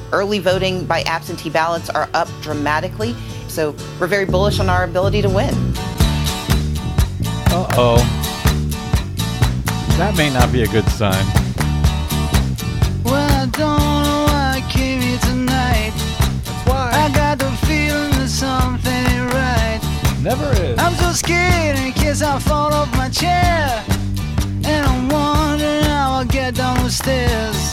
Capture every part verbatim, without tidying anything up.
Early voting by absentee ballots are up dramatically, so we're very bullish on our ability to win. Uh-oh. That may not be a good sign. Well, I don't know why I came here tonight. That's why. I got the feeling that something ain't right. Never is. I'm so scared in case I fall off my chair. And I'm wondering how I'll get down the stairs.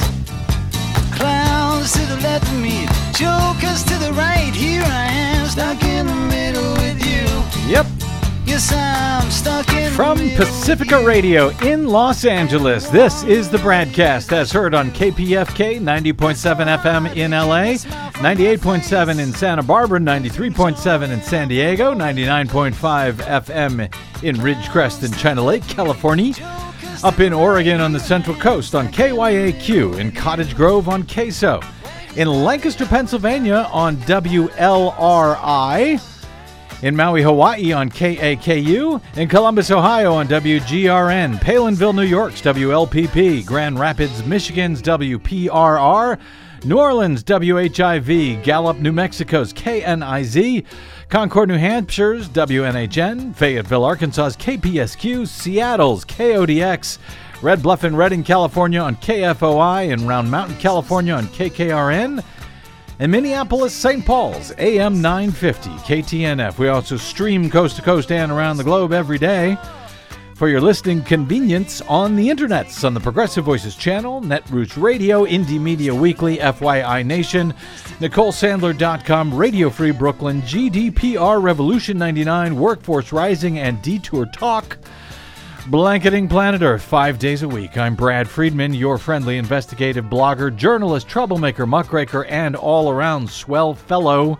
Clowns to the left of me, jokers to the right. Here I am, stuck in the middle with you. Yep. Yes, I'm stuck in From the middle Pacifica Radio in Los Angeles, this is the Bradcast, as heard on K P F K ninety point seven F M in L A, ninety-eight point seven in Santa Barbara, ninety-three point seven in San Diego, ninety-nine point five F M in Ridgecrest and China Lake, California, up in Oregon on the Central Coast on K Y A Q, in Cottage Grove on K S O, in Lancaster, Pennsylvania on W L R I, in Maui, Hawaii on K A K U, in Columbus, Ohio on W G R N, Palinville, New York's W L P P, Grand Rapids, Michigan's W P R R, New Orleans, W H I V, Gallup, New Mexico's K N I Z, Concord, New Hampshire's W N H N, Fayetteville, Arkansas's K P S Q, Seattle's K O D X, Red Bluff and Redding, California on K F O I, and Round Mountain, California on K K R N, and Minneapolis, Saint Paul's A M nine fifty, K T N F. We also stream coast to coast and around the globe every day for your listening convenience on the internets, on the Progressive Voices channel, Netroots Radio, Indie Media Weekly, F Y I Nation, Nicole Sandler dot com, Radio Free Brooklyn, G D P R, Revolution ninety-nine, Workforce Rising, and Detour Talk. Blanketing Planet Earth five days a week. I'm Brad Friedman, your friendly investigative blogger, journalist, troublemaker, muckraker, and all-around swell fellow.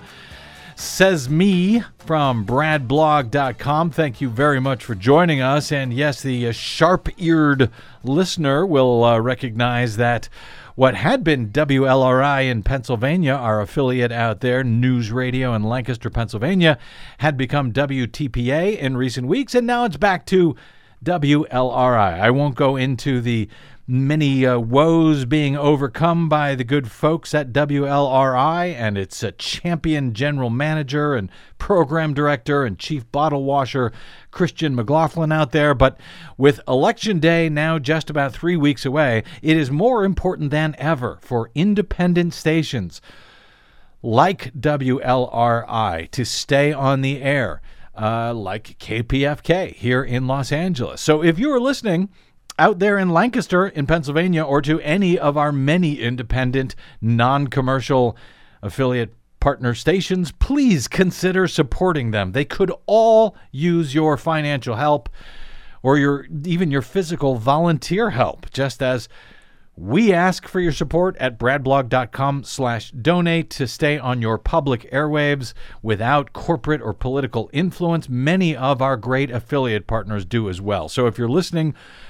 Says me from brad blog dot com. Thank you very much for joining us. And yes, the uh, sharp-eared listener will uh, recognize that what had been W L R I in Pennsylvania, our affiliate out there, News Radio in Lancaster, Pennsylvania, had become W T P A in recent weeks, and now it's back to W L R I. I won't go into the many uh, woes being overcome by the good folks at W L R I and its uh, champion general manager and program director and chief bottle washer, Christian McLaughlin, out there. But with Election Day now just about three weeks away, it is more important than ever for independent stations like W L R I to stay on the air. Uh, like K P F K here in Los Angeles. So if you are listening out there in Lancaster, in Pennsylvania, or to any of our many independent, non-commercial affiliate partner stations, please consider supporting them. They could all use your financial help or your even your physical volunteer help, just as we ask for your support at brad blog dot com slash donate to stay on your public airwaves without corporate or political influence. Many of our great affiliate partners do as well. So if you're listening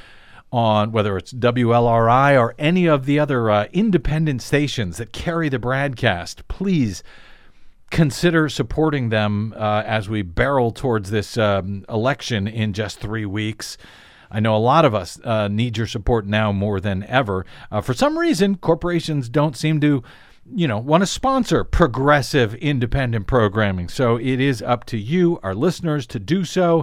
on whether it's W L R I or any of the other uh, independent stations that carry the Bradcast, please consider supporting them uh, as we barrel towards this um, election in just three weeks. I know a lot of us uh, need your support now more than ever. Uh, for some reason, corporations don't seem to, you know, want to sponsor progressive independent programming. So it is up to you, our listeners, to do so.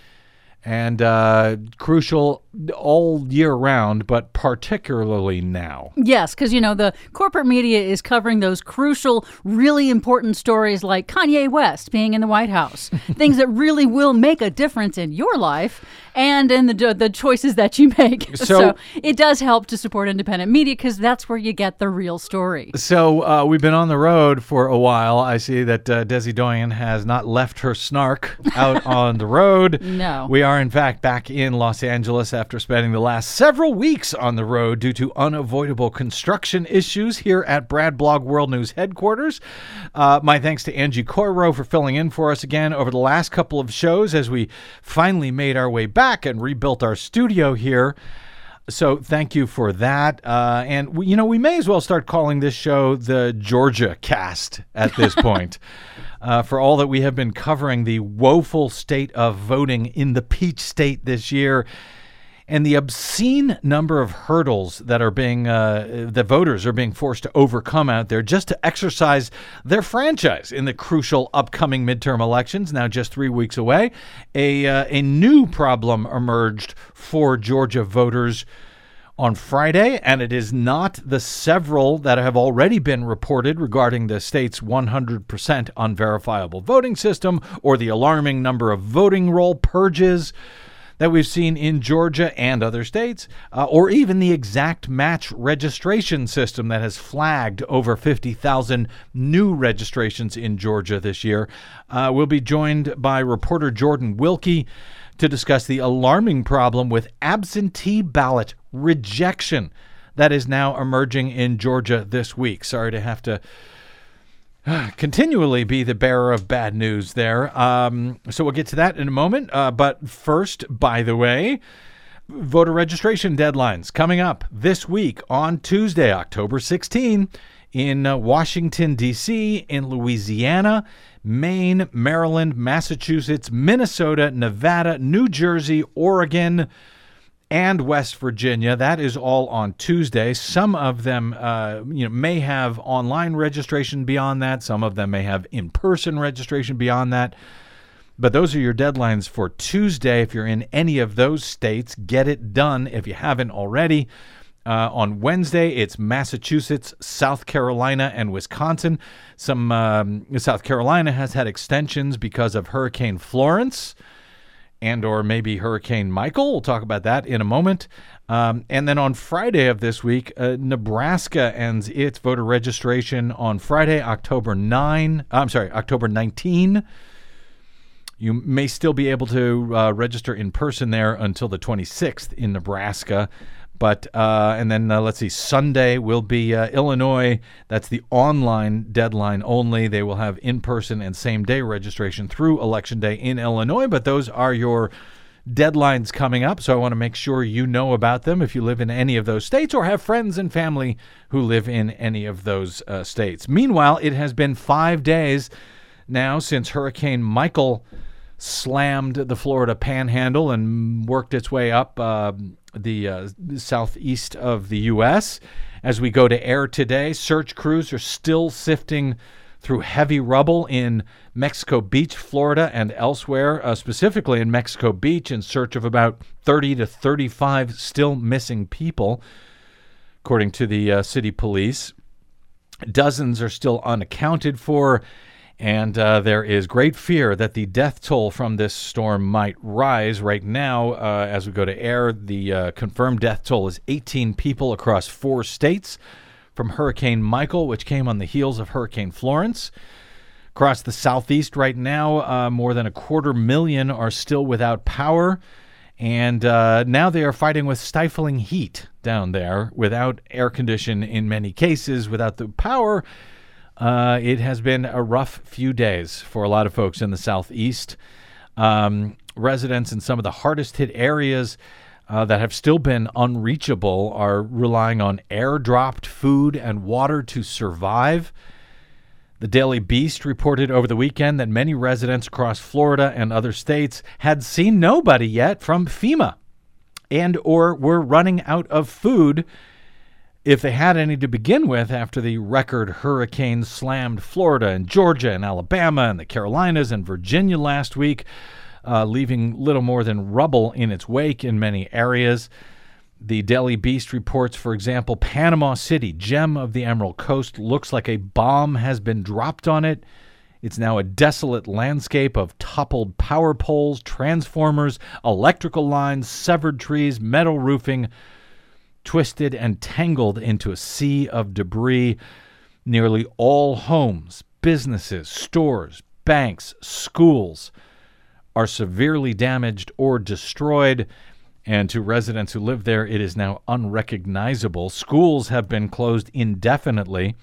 And uh, crucial all year round, but particularly now. Yes, because, you know, the corporate media is covering those crucial, really important stories like Kanye West being in the White House, things that really will make a difference in your life and in the the choices that you make. So, so it does help to support independent media because that's where you get the real story. So uh, we've been on the road for a while. I see that uh, Desi Doyen has not left her snark out on the road. No. We are, in fact, back in Los Angeles after spending the last several weeks on the road due to unavoidable construction issues here at Brad Blog World News headquarters. Uh, my thanks to Angie Coiro for filling in for us again over the last couple of shows as we finally made our way back and rebuilt our studio here. So thank you for that. Uh, and, we, you know, we may as well start calling this show the Georgia Cast at this point. Uh, for all that we have been covering the woeful state of voting in the Peach State this year. and the obscene number of hurdles that are being uh, that voters are being forced to overcome out there just to exercise their franchise in the crucial upcoming midterm elections, now just three weeks away. A uh, a new problem emerged for Georgia voters on Friday, and it is not the several that have already been reported regarding the state's one hundred percent unverifiable voting system or the alarming number of voting roll purges that we've seen in Georgia and other states, uh, or even the exact match registration system that has flagged over fifty thousand new registrations in Georgia this year. Uh, we'll be joined by reporter Jordan Wilkie to discuss the alarming problem with absentee ballot rejection that is now emerging in Georgia this week. Sorry to have to uh, continually be the bearer of bad news there. Um, so we'll get to that in a moment. Uh, but first, by the way, voter registration deadlines coming up this week on Tuesday, October sixteenth, in uh, Washington, D C, in Louisiana, Maine, Maryland, Massachusetts, Minnesota, Nevada, New Jersey, Oregon, and West Virginia. That is all on Tuesday. Some of them uh, you know, may have online registration beyond that. Some of them may have in-person registration beyond that. But those are your deadlines for Tuesday. If you're in any of those states, get it done if you haven't already. Uh, on Wednesday, it's Massachusetts, South Carolina, and Wisconsin. Some um, South Carolina has had extensions because of Hurricane Florence and or maybe Hurricane Michael. We'll talk about that in a moment. Um, and then on Friday of this week, uh, Nebraska ends its voter registration on Friday, October ninth. I'm sorry, October nineteenth. You may still be able to uh, register in person there until the twenty-sixth in Nebraska. But, uh, and then uh, let's see, Sunday will be uh, Illinois. That's the online deadline only. They will have in-person and same-day registration through Election Day in Illinois. But those are your deadlines coming up. So I want to make sure you know about them if you live in any of those states or have friends and family who live in any of those uh, states. Meanwhile, it has been five days now since Hurricane Michael slammed the Florida Panhandle and worked its way up uh, the uh, southeast of the U S. As we go to air today, search crews are still sifting through heavy rubble in Mexico Beach, Florida, and elsewhere, uh, specifically in Mexico Beach, in search of about thirty to thirty-five still missing people, according to the uh, city police. Dozens are still unaccounted for. And uh, there is great fear that the death toll from this storm might rise. Right now, uh, as we go to air, the uh, confirmed death toll is eighteen people across four states from Hurricane Michael, which came on the heels of Hurricane Florence. Across the southeast right now, uh, more than a quarter million are still without power. And uh, now they are fighting with stifling heat down there, without air condition in many cases, without the power. Uh, it has been a rough few days for a lot of folks in the southeast. Um, residents in some of the hardest hit areas uh, that have still been unreachable are relying on air-dropped food and water to survive. The Daily Beast reported over the weekend that many residents across Florida and other states had seen nobody yet from FEMA and or were running out of food, if they had any to begin with, after the record hurricane slammed Florida and Georgia and Alabama and the Carolinas and Virginia last week, uh, leaving little more than rubble in its wake in many areas. The Daily Beast reports, for example, Panama City, gem of the Emerald Coast, looks like a bomb has been dropped on it. It's now a desolate landscape of toppled power poles, transformers, electrical lines, severed trees, metal roofing, twisted and tangled into a sea of debris. Nearly all homes, businesses, stores, banks, schools are severely damaged or destroyed. And to residents who live there, it is now unrecognizable. Schools have been closed indefinitely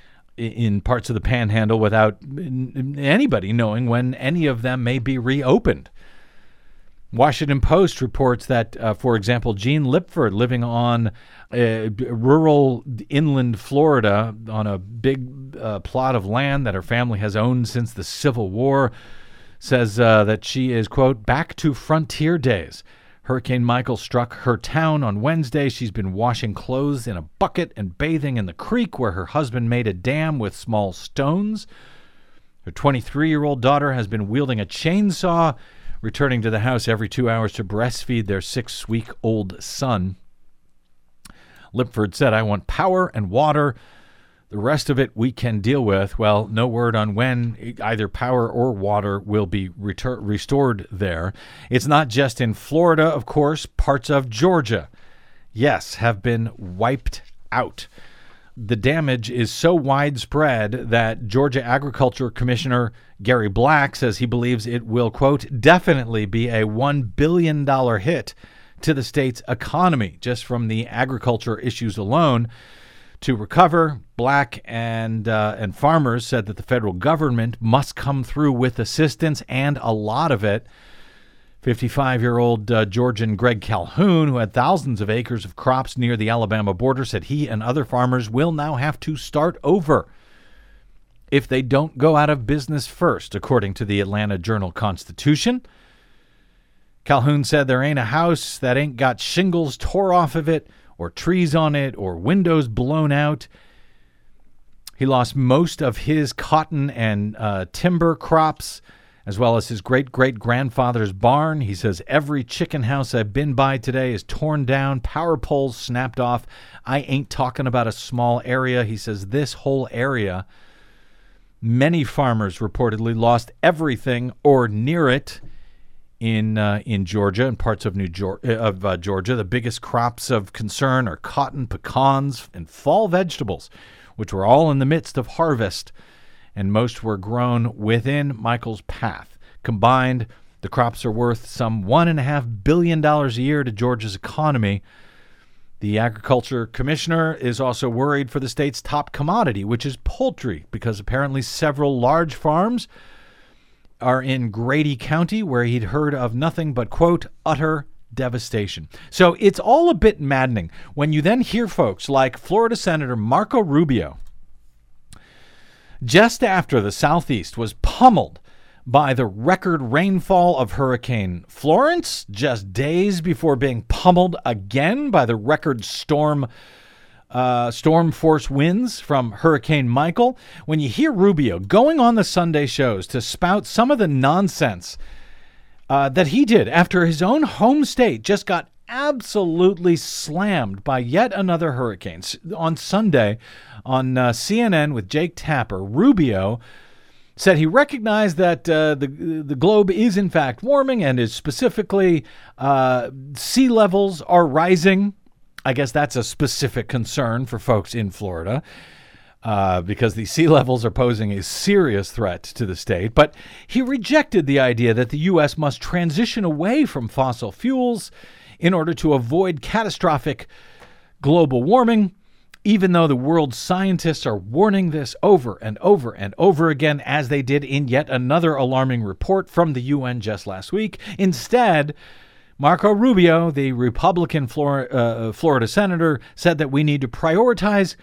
in parts of the Panhandle without anybody knowing when any of them may be reopened. Washington Post reports that, uh, for example, Jean Lipford, living on uh, rural inland Florida on a big uh, plot of land that her family has owned since the Civil War, says uh, that she is, quote, back to frontier days. Hurricane Michael struck her town on Wednesday. She's been washing clothes in a bucket and bathing in the creek where her husband made a dam with small stones. Her twenty-three-year-old daughter has been wielding a chainsaw, returning to the house every two hours to breastfeed their six-week-old son. Lipford said, "I want power and water. The rest of it we can deal with." Well, no word on when either power or water will be retur- restored there. It's not just in Florida, of course. Parts of Georgia, yes, have been wiped out. The damage is so widespread that Georgia Agriculture Commissioner Gary Black says he believes it will, quote, definitely be a one billion dollars hit to the state's economy just from the agriculture issues alone. To recover, Black and uh, and farmers said that the federal government must come through with assistance, and a lot of it. fifty-five-year-old uh, Georgian Greg Calhoun, who had thousands of acres of crops near the Alabama border, said he and other farmers will now have to start over if they don't go out of business first, according to the Atlanta Journal-Constitution. Calhoun said there ain't a house that ain't got shingles tore off of it, or trees on it, or windows blown out. He lost most of his cotton and uh, timber crops, as well as his great-great-grandfather's barn. He says, every chicken house I've been by today is torn down, power poles snapped off. I ain't talking about a small area. He says this whole area, many farmers reportedly lost everything or near it. In uh, in Georgia and parts of New Georgia, of uh, Georgia, the biggest crops of concern are cotton, pecans, and fall vegetables, which were all in the midst of harvest, and most were grown within Michael's path. Combined, the crops are worth some one and a half billion dollars a year to Georgia's economy. The agriculture commissioner is also worried for the state's top commodity, which is poultry, because apparently several large farms are in Grady County, where he'd heard of nothing but, quote, utter devastation. So it's all a bit maddening when you then hear folks like Florida Senator Marco Rubio, just after the Southeast was pummeled by the record rainfall of Hurricane Florence, just days before being pummeled again by the record storm Uh, storm force winds from Hurricane Michael. When you hear Rubio going on the Sunday shows to spout some of the nonsense uh, that he did after his own home state just got absolutely slammed by yet another hurricane. On Sunday on uh, C N N with Jake Tapper, Rubio said he recognized that uh, the the globe is in fact warming, and is specifically uh, sea levels are rising. I guess that's a specific concern for folks in Florida uh, because the sea levels are posing a serious threat to the state. But he rejected the idea that the U S must transition away from fossil fuels in order to avoid catastrophic global warming, even though the world's scientists are warning this over and over and over again, as they did in yet another alarming report from the U N just last week. Instead, Marco Rubio, the Republican Flor- uh, Florida senator, said that we need to prioritize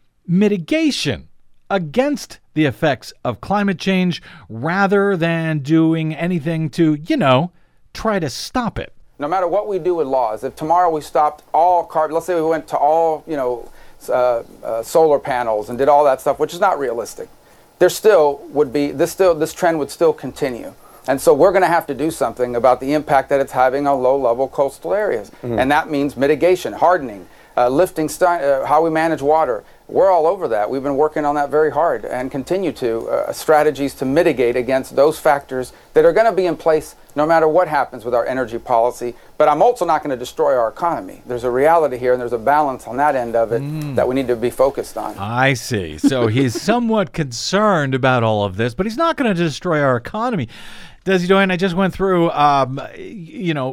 mitigation against the effects of climate change rather than doing anything to, you know, try to stop it. No matter what we do with laws, if tomorrow we stopped all carbon, let's say we went to all, you know, uh, uh, solar panels and did all that stuff, which is not realistic, there still would be, this still, this trend would still continue. And so we're going to have to do something about the impact that it's having on low-level coastal areas. Mm-hmm. And that means mitigation, hardening, uh, lifting, st- uh, how we manage water. We're all over that. We've been working on that very hard and continue to, uh, strategies to mitigate against those factors that are going to be in place no matter what happens with our energy policy. But I'm also not going to destroy our economy. There's a reality here, and there's a balance on that end of it mm. that we need to be focused on. I see. So he's somewhat concerned about all of this, but he's not going to destroy our economy. Desi Doyen, I just went through, um, you know,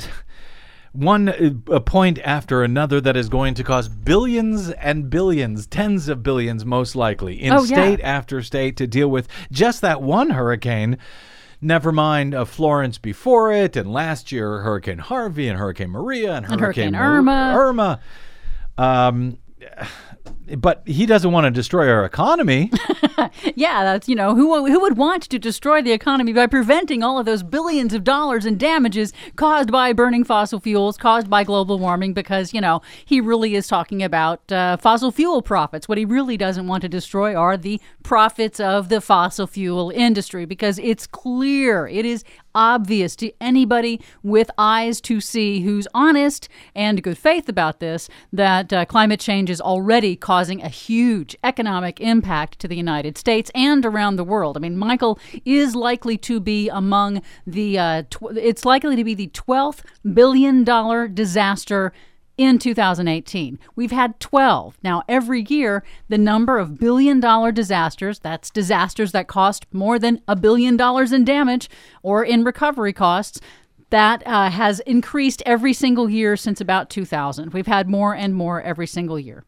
one a point after another that is going to cost billions and billions, tens of billions most likely, in oh, state yeah. after state to deal with just that one hurricane. Never mind uh, Florence before it, and last year Hurricane Harvey and Hurricane Maria and, and Hurricane, Hurricane Irma. Irma. Um, but he doesn't want to destroy our economy. Yeah, that's, you know, who who would want to destroy the economy by preventing all of those billions of dollars in damages caused by burning fossil fuels, caused by global warming, because, you know, he really is talking about uh, fossil fuel profits. What he really doesn't want to destroy are the profits of the fossil fuel industry, because it's clear, it is obvious to anybody with eyes to see who's honest and good faith about this, that uh, climate change is already causing a huge economic impact to the United States and around the world. I mean, Michael is likely to be among the, uh, tw- it's likely to be the twelfth billion dollars disaster in two thousand eighteen. We've had twelve. Now, every year, the number of billion-dollar disasters, that's disasters that cost more than a billion dollars in damage or in recovery costs, that uh, has increased every single year since about two thousand. We've had more and more every single year.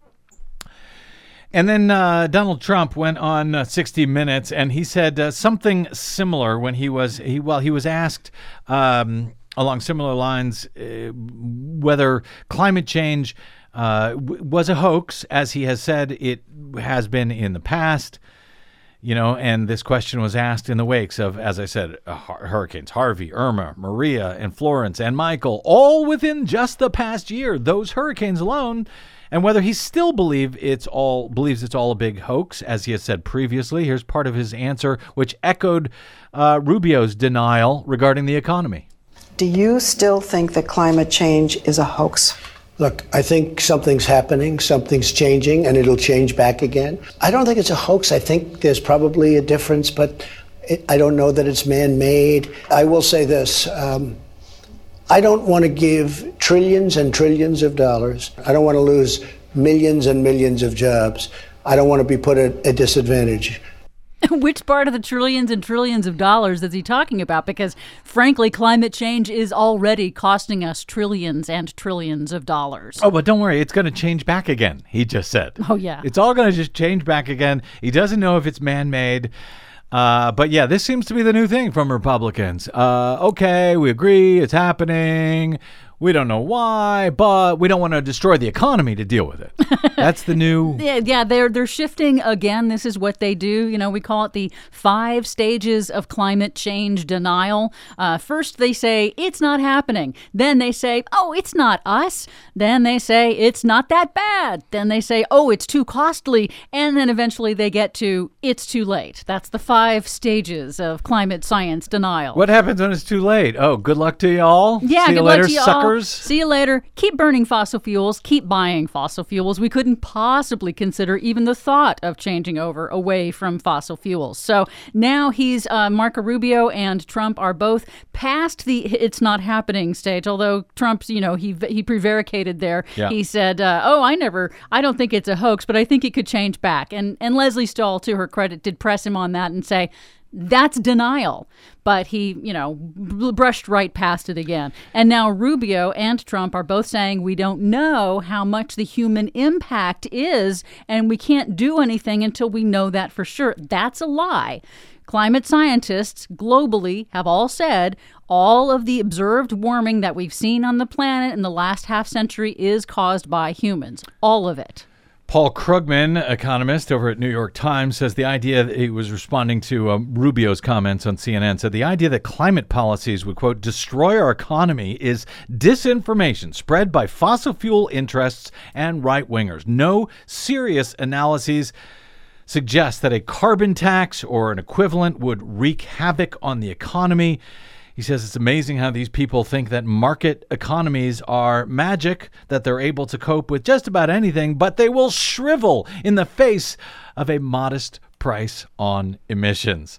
And then uh, Donald Trump went on uh, sixty minutes, and he said uh, something similar when he was, he well, he was asked um, along similar lines uh, whether climate change uh, w- was a hoax, as he has said it has been in the past. You know, and this question was asked in the wakes of, as I said, uh, hurricanes Harvey, Irma, Maria, and Florence, and Michael, all within just the past year, those hurricanes alone. And whether he still believe it's all believes it's all a big hoax, as he has said previously. Here's part of his answer, which echoed uh, Rubio's denial regarding the economy. Do you still think that climate change is a hoax? Look, I think something's happening, something's changing, and it'll change back again. I don't think it's a hoax. I think there's probably a difference, but it, I don't know that it's man-made. I will say this. Um, I don't want to give trillions and trillions of dollars. I don't want to lose millions and millions of jobs. I don't want to be put at a disadvantage. Which part of the trillions and trillions of dollars is he talking about? Because, frankly, climate change is already costing us trillions and trillions of dollars. Oh, but don't worry. It's going to change back again, he just said. Oh, yeah. It's all going to just change back again. He doesn't know if it's man-made. Uh, but, yeah, this seems to be the new thing from Republicans. Uh, okay, we agree. It's happening. We don't know why, but we don't want to destroy the economy to deal with it. That's the new... yeah, yeah, they're they're shifting again. This is what they do. You know, we call it the five stages of climate change denial. Uh, first, they say, it's not happening. Then they say, oh, it's not us. Then they say, it's not that bad. Then they say, oh, it's too costly. And then eventually they get to, it's too late. That's the five stages of climate science denial. What happens when it's too late? Oh, good luck to you all. Yeah, See good you luck later, to you suckers. all. See you later. Keep burning fossil fuels. Keep buying fossil fuels. We couldn't possibly consider even the thought of changing over away from fossil fuels. So now he's, uh, Marco Rubio and Trump are both past the it's not happening stage, although Trump's, you know, he he prevaricated there. Yeah. He said, uh, oh, I never, I don't think it's a hoax, but I think it could change back. And, and Leslie Stahl, to her credit, did press him on that and say, that's denial. But he, you know, brushed right past it again. And now Rubio and Trump are both saying we don't know how much the human impact is, and we can't do anything until we know that for sure. That's a lie. Climate scientists globally have all said all of the observed warming that we've seen on the planet in the last half century is caused by humans. All of it. Paul Krugman, economist over at New York Times, says the idea that he was responding to um, Rubio's comments on C N N, said the idea that climate policies would, quote, destroy our economy is disinformation spread by fossil fuel interests and right-wingers. No serious analyses suggest that a carbon tax or an equivalent would wreak havoc on the economy. He says it's amazing how these people think that market economies are magic, that they're able to cope with just about anything, but they will shrivel in the face of a modest price on emissions.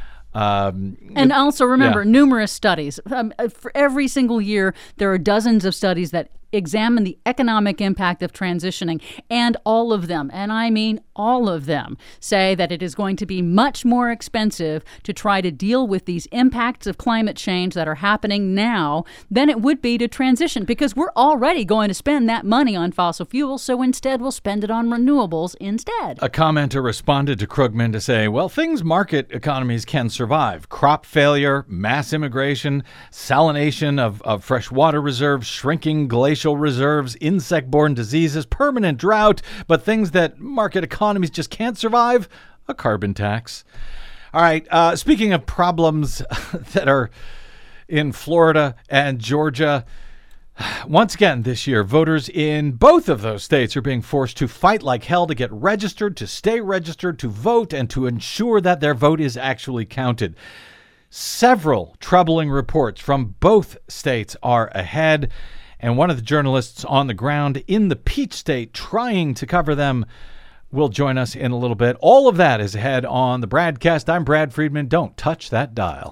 Um, and also remember, yeah. numerous studies. Um, for every single year, there are dozens of studies that examine the economic impact of transitioning, and all of them, and I mean all of them, say that it is going to be much more expensive to try to deal with these impacts of climate change that are happening now than it would be to transition, because we're already going to spend that money on fossil fuels, so instead we'll spend it on renewables instead. A commenter responded to Krugman to say, well, things market economies can survive. Crop failure, mass immigration, salination of, of fresh water reserves, shrinking glaciers, glacial reserves, insect-borne diseases, permanent drought, but things that market economies just can't survive, a carbon tax. All right, uh, speaking of problems that are in Florida and Georgia, once again this year, voters in both of those states are being forced to fight like hell to get registered, to stay registered, to vote, and to ensure that their vote is actually counted. Several troubling reports from both states are ahead, and one of the journalists on the ground in the Peach State trying to cover them will join us in a little bit. All of that is ahead on the Bradcast. I'm Brad Friedman. Don't touch that dial.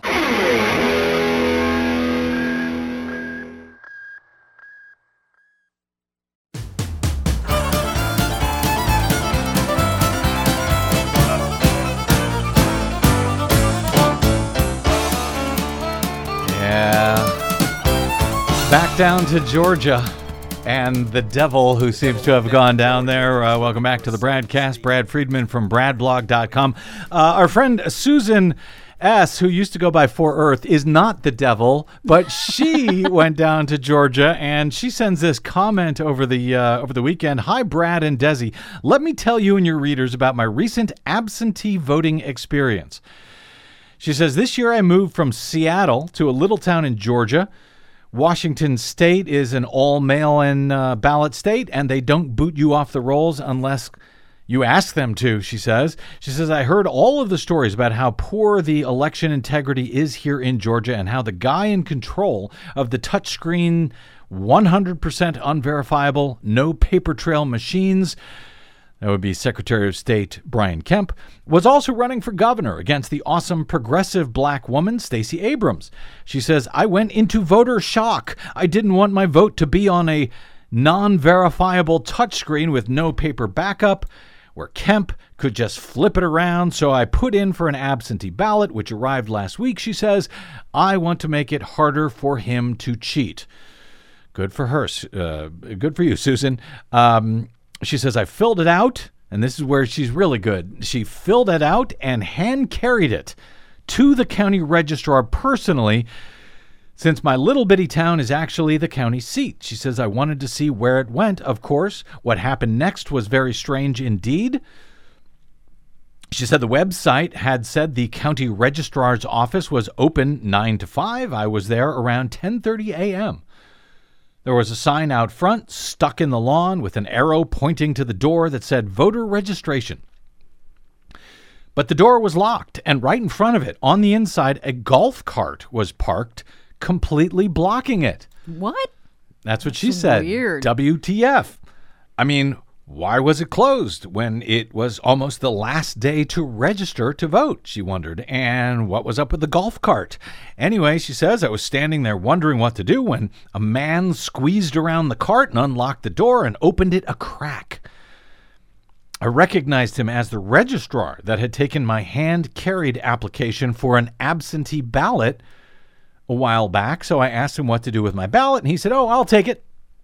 Back down to Georgia and the devil who seems to have gone down there. Uh, welcome back to the Bradcast. Brad Friedman from brad blog dot com. Uh, our friend Susan S., who used to go by For Earth, is not the devil, but she went down to Georgia, and she sends this comment over the uh, over the weekend. Hi, Brad and Desi. Let me tell you and your readers about my recent absentee voting experience. She says, this year I moved from Seattle to a little town in Georgia. Washington State is an all-mail-in uh, ballot state, and they don't boot you off the rolls unless you ask them to, she says. She says, I heard all of the stories about how poor the election integrity is here in Georgia and how the guy in control of the touchscreen, one hundred percent unverifiable, no paper trail machines, that would be Secretary of State Brian Kemp, was also running for governor against the awesome progressive black woman, Stacey Abrams. She says, I went into voter shock. I didn't want my vote to be on a non-verifiable touchscreen with no paper backup where Kemp could just flip it around. So I put in for an absentee ballot, which arrived last week. She says, I want to make it harder for him to cheat. Good for her. Uh, good for you, Susan. Um, She says, I filled it out, and this is where she's really good. She filled it out and hand-carried it to the county registrar personally, since my little bitty town is actually the county seat. She says, I wanted to see where it went, of course. What happened next was very strange indeed. She said the website had said the county registrar's office was open nine to five. I was there around ten thirty a.m. There was a sign out front, stuck in the lawn, with an arrow pointing to the door that said voter registration. But the door was locked, and right in front of it, on the inside, a golf cart was parked, completely blocking it. What? That's what That's she said. Weird. W T F. I mean, why was it closed when it was almost the last day to register to vote, she wondered. And what was up with the golf cart? Anyway, she says, I was standing there wondering what to do when a man squeezed around the cart and unlocked the door and opened it a crack. I recognized him as the registrar that had taken my hand-carried application for an absentee ballot a while back. So I asked him what to do with my ballot, and he said, oh, I'll take it.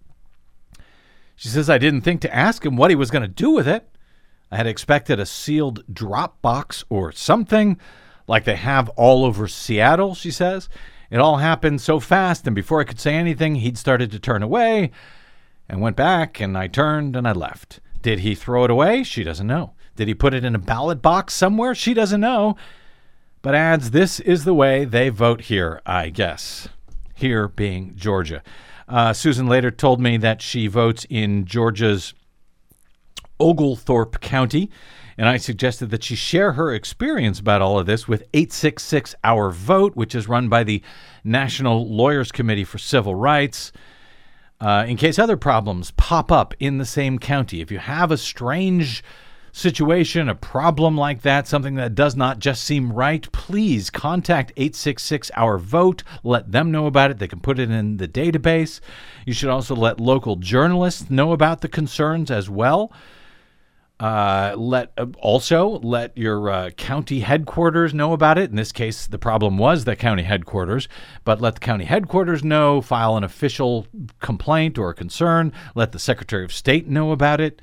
She says, I didn't think to ask him what he was going to do with it. I had expected a sealed drop box or something like they have all over Seattle, she says. It all happened so fast, and before I could say anything, he'd started to turn away and went back, and I turned and I left. Did he throw it away? She doesn't know. Did he put it in a ballot box somewhere? She doesn't know. But adds, this is the way they vote here, I guess. Here being Georgia. Uh, Susan later told me that she votes in Georgia's Oglethorpe County, and I suggested that she share her experience about all of this with eight six six Our Vote, which is run by the National Lawyers Committee for Civil Rights, uh, in case other problems pop up in the same county. If you have a strange situation, a problem like that, something that does not just seem right, please contact eight six six Our Vote. Let them know about it. They can put it in the database. You should also let local journalists know about the concerns as well. Uh, let uh, also let your uh, county headquarters know about it. In this case, the problem was the county headquarters, but let the county headquarters know, file an official complaint or concern, let the Secretary of State know about it.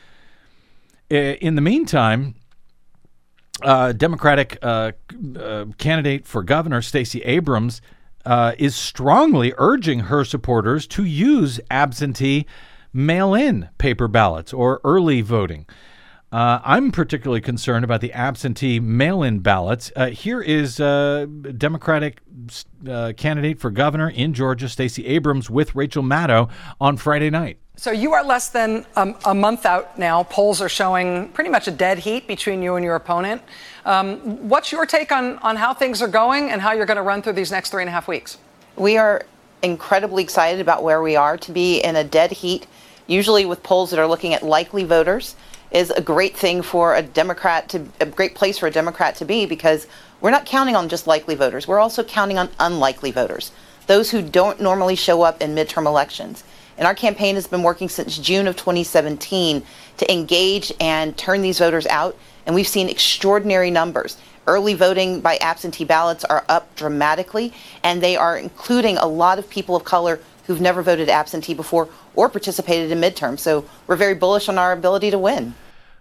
In the meantime, uh, Democratic uh, uh, candidate for governor Stacey Abrams uh, is strongly urging her supporters to use absentee mail-in paper ballots or early voting. Uh, I'm particularly concerned about the absentee mail-in ballots. Uh, here is uh, Democratic uh, candidate for governor in Georgia, Stacey Abrams, with Rachel Maddow on Friday night. So you are less than um, a month out now. Polls are showing pretty much a dead heat between you and your opponent. Um, what's your take on, on how things are going and how you're going to run through these next three and a half weeks? We are incredibly excited about where we are. To be in a dead heat, usually with polls that are looking at likely voters, is a great thing for a Democrat to, a great place for a Democrat to be, because we're not counting on just likely voters. We're also counting on unlikely voters, those who don't normally show up in midterm elections. And our campaign has been working since June of twenty seventeen to engage and turn these voters out. And we've seen extraordinary numbers. Early voting by absentee ballots are up dramatically, and they are including a lot of people of color who've never voted absentee before or participated in midterms. So we're very bullish on our ability to win.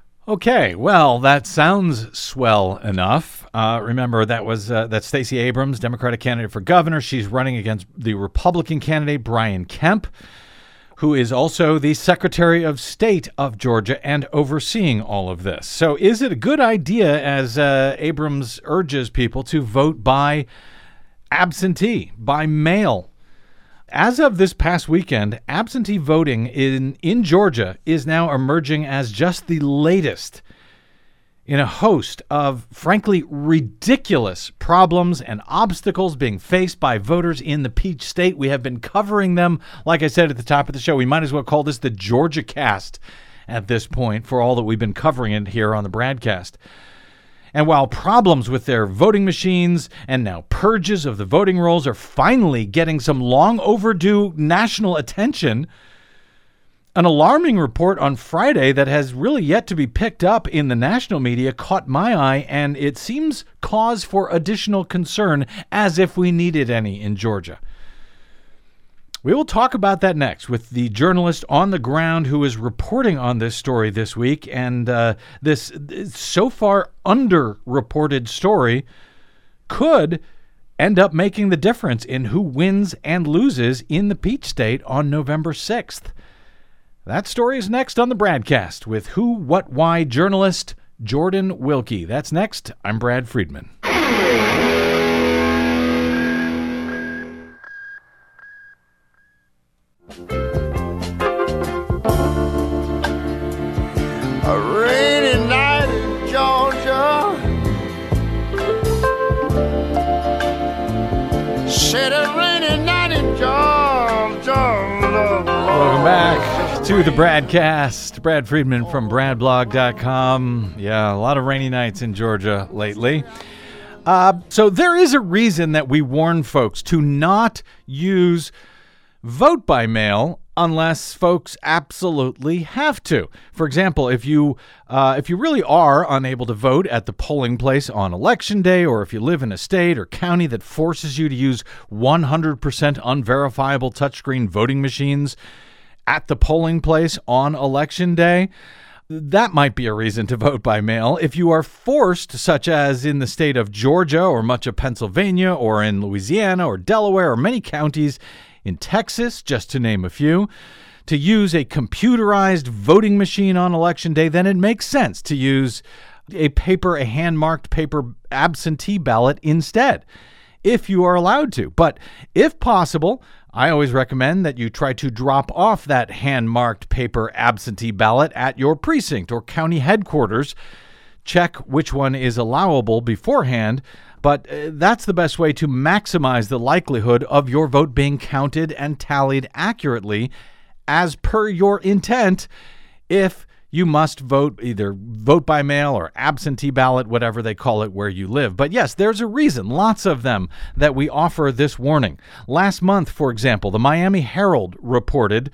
Okay, well, that sounds swell enough. Uh, remember, that was uh, that's Stacey Abrams, Democratic candidate for governor. She's running against the Republican candidate, Brian Kemp, who is also the Secretary of State of Georgia and overseeing all of this. So is it a good idea, as uh, Abrams urges people, to vote by absentee, by mail? As of this past weekend, absentee voting in, in Georgia is now emerging as just the latest in a host of, frankly, ridiculous problems and obstacles being faced by voters in the Peach State. We have been covering them, like I said at the top of the show. We might as well call this the Georgia Cast at this point for all that we've been covering it here on the BradCast. And while problems with their voting machines and now purges of the voting rolls are finally getting some long overdue national attention, an alarming report on Friday that has really yet to be picked up in the national media caught my eye, and it seems cause for additional concern, as if we needed any in Georgia. We will talk about that next with the journalist on the ground who is reporting on this story this week. And uh, this so far underreported story could end up making the difference in who wins and loses in the Peach State on November sixth. That story is next on the BradCast with Who, What, Why journalist Jordan Wilkie. That's next. I'm Brad Friedman. A rainy night in Georgia, said a rainy night in Georgia. Welcome back to the BradCast. Brad Friedman from brad blog dot com. Yeah, a lot of rainy nights in Georgia lately. Uh, so there is a reason that we warn folks to not use vote by mail unless folks absolutely have to. For example, if you uh, if you really are unable to vote at the polling place on Election Day, or if you live in a state or county that forces you to use one hundred percent unverifiable touchscreen voting machines at the polling place on Election Day, that might be a reason to vote by mail. If you are forced, such as in the state of Georgia or much of Pennsylvania or in Louisiana or Delaware or many counties in Texas, just to name a few, to use a computerized voting machine on Election Day, then it makes sense to use a paper, a hand-marked paper absentee ballot instead, if you are allowed to. But if possible, I always recommend that you try to drop off that hand-marked paper absentee ballot at your precinct or county headquarters. Check which one is allowable beforehand. But uh, that's the best way to maximize the likelihood of your vote being counted and tallied accurately as per your intent, if you must vote, either vote by mail or absentee ballot, whatever they call it where you live. But yes, there's a reason, lots of them, that we offer this warning. Last month, for example, the Miami Herald reported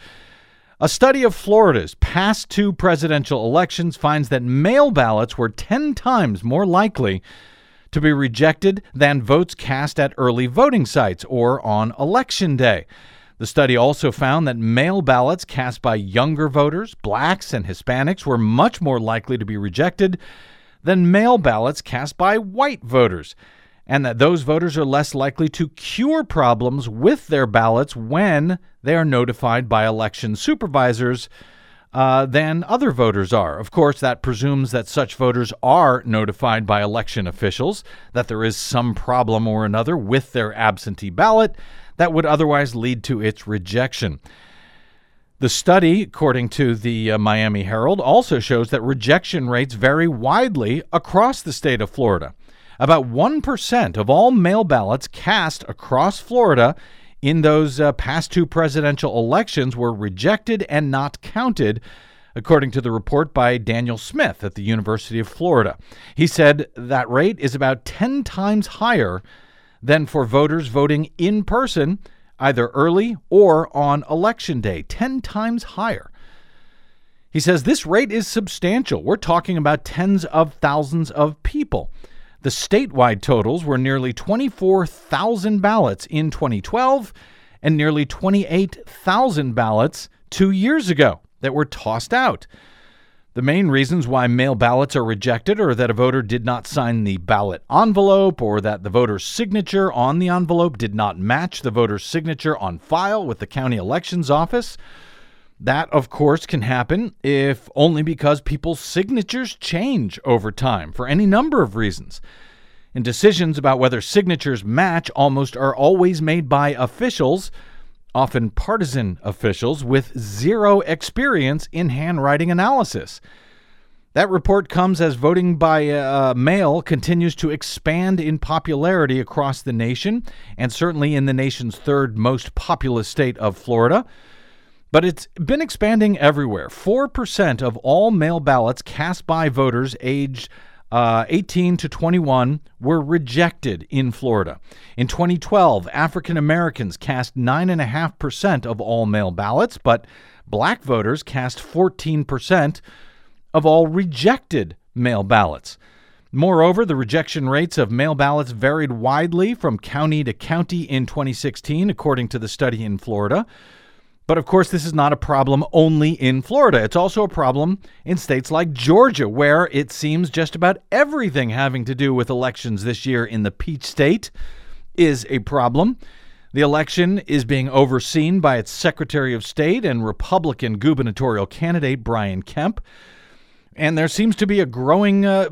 a study of Florida's past two presidential elections finds that mail ballots were ten times more likely to be rejected than votes cast at early voting sites or on Election Day. The study also found that mail ballots cast by younger voters, blacks, and Hispanics were much more likely to be rejected than mail ballots cast by white voters. and that those voters are less likely to cure problems with their ballots when they are notified by election supervisors uh, than other voters are. Of course, that presumes that such voters are notified by election officials, that there is some problem or another with their absentee ballot that would otherwise lead to its rejection. The study, according to the uh, Miami Herald, also shows that rejection rates vary widely across the state of Florida. About one percent of all mail ballots cast across Florida in those uh, past two presidential elections were rejected and not counted, according to the report by Daniel Smith at the University of Florida. He said that rate is about ten times higher than for voters voting in person, either early or on election day, ten times higher. He says this rate is substantial. We're talking about tens of thousands of people. The statewide totals were nearly twenty-four thousand ballots in twenty twelve and nearly twenty-eight thousand ballots two years ago that were tossed out. The main reasons why mail ballots are rejected are that a voter did not sign the ballot envelope, or that the voter's signature on the envelope did not match the voter's signature on file with the county elections office. That, of course, can happen if only because people's signatures change over time for any number of reasons. And decisions about whether signatures match almost are always made by officials, often partisan officials, with zero experience in handwriting analysis. That report comes as voting by uh, mail continues to expand in popularity across the nation, and certainly in the nation's third most populous state of Florida. But it's been expanding everywhere. four percent of all mail ballots cast by voters aged uh, eighteen to twenty-one were rejected in Florida. In twenty twelve, African Americans cast nine point five percent of all mail ballots, but black voters cast fourteen percent of all rejected mail ballots. Moreover, the rejection rates of mail ballots varied widely from county to county in twenty sixteen, according to the study in Florida. But of course, this is not a problem only in Florida. It's also a problem in states like Georgia, where it seems just about everything having to do with elections this year in the Peach State is a problem. The election is being overseen by its Secretary of State and Republican gubernatorial candidate, Brian Kemp. And there seems to be a growing uh,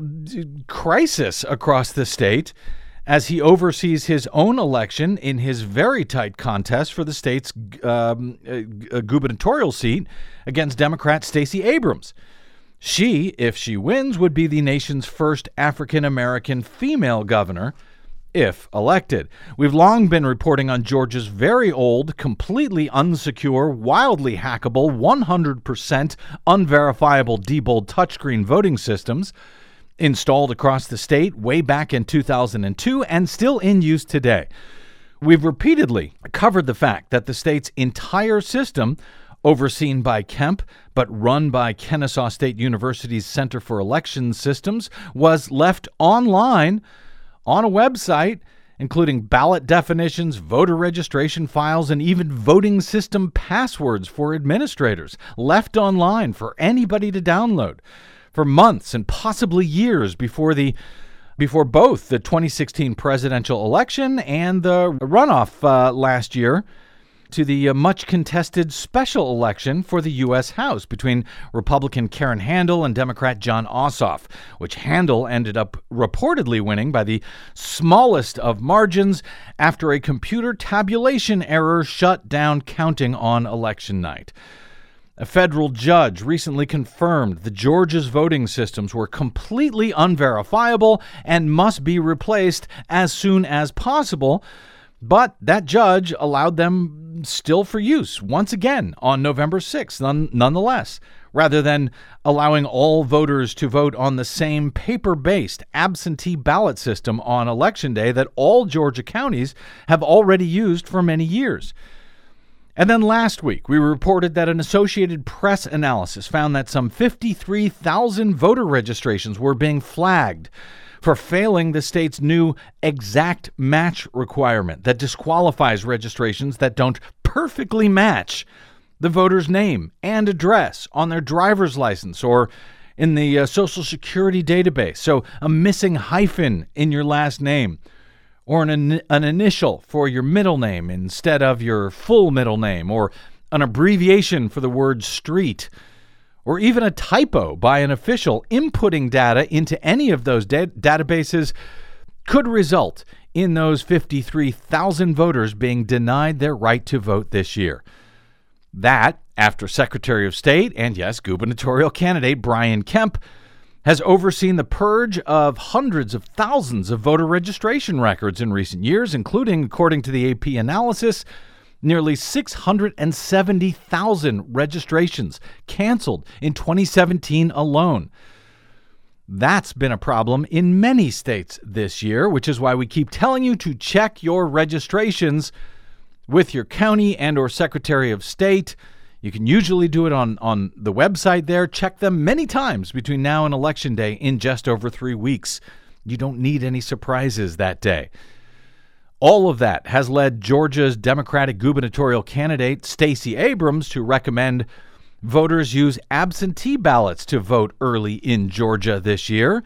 crisis across the state as he oversees his own election in his very tight contest for the state's um, uh, gubernatorial seat against Democrat Stacey Abrams. She, if she wins, would be the nation's first African-American female governor if elected. We've long been reporting on Georgia's very old, completely unsecure, wildly hackable, one hundred percent unverifiable Diebold touchscreen voting systems installed across the state way back in two thousand two and still in use today. We've repeatedly covered the fact that the state's entire system, overseen by Kemp but run by Kennesaw State University's Center for Election Systems, was left online on a website, including ballot definitions, voter registration files, and even voting system passwords for administrators, left online for anybody to download for months and possibly years before the before both the twenty sixteen presidential election and the runoff uh, last year to the uh, much contested special election for the U S House between Republican Karen Handel and Democrat Jon Ossoff, which Handel ended up reportedly winning by the smallest of margins after a computer tabulation error shut down counting on election night. A federal judge recently confirmed the Georgia's voting systems were completely unverifiable and must be replaced as soon as possible, but that judge allowed them still for use once again on November sixth, none, nonetheless, rather than allowing all voters to vote on the same paper-based absentee ballot system on Election Day that all Georgia counties have already used for many years. And then last week, we reported that an Associated Press analysis found that some fifty-three thousand voter registrations were being flagged for failing the state's new exact match requirement that disqualifies registrations that don't perfectly match the voter's name and address on their driver's license or in the uh, Social Security database. So a missing hyphen in your last name, or an, an initial for your middle name instead of your full middle name, or an abbreviation for the word street, or even a typo by an official inputting data into any of those da- databases could result in those fifty-three thousand voters being denied their right to vote this year. That, after Secretary of State and, yes, gubernatorial candidate Brian Kemp has overseen the purge of hundreds of thousands of voter registration records in recent years, including, according to the A P analysis, nearly six hundred seventy thousand registrations canceled in twenty seventeen alone. That's been a problem in many states this year, which is why we keep telling you to check your registrations with your county and or Secretary of State. You can usually do it on, on the website there. Check them many times between now and Election Day in just over three weeks. You don't need any surprises that day. All of that has led Georgia's Democratic gubernatorial candidate, Stacey Abrams, to recommend voters use absentee ballots to vote early in Georgia this year.